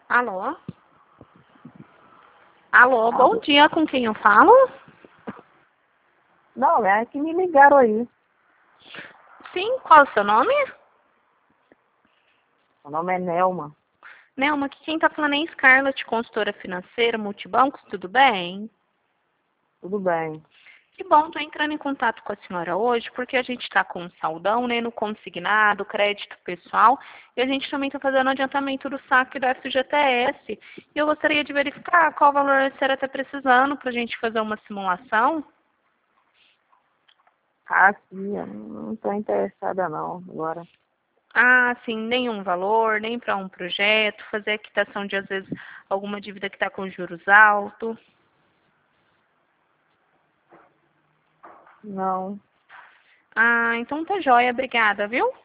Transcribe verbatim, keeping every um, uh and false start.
Alô? Alô, bom Alô? dia, com quem eu falo? Não, é que me ligaram aí. Sim, qual é o seu nome? Meu nome é Nelma. Nelma, aqui quem tá falando é Scarlett, consultora financeira, multibancos, tudo bem? Tudo bem. Que bom, tô entrando em contato com a senhora hoje, porque a gente tá com um saldão, né, no consignado, crédito pessoal, e a gente também tá fazendo adiantamento do saque do F G T S. E eu gostaria de verificar qual valor a senhora tá precisando pra gente fazer uma simulação. Ah, sim, eu não estou interessada não, agora. Ah, sim, nenhum valor, nem para um projeto, fazer a quitação de, às vezes, alguma dívida que está com juros altos. Não. Ah, então tá joia, obrigada, viu?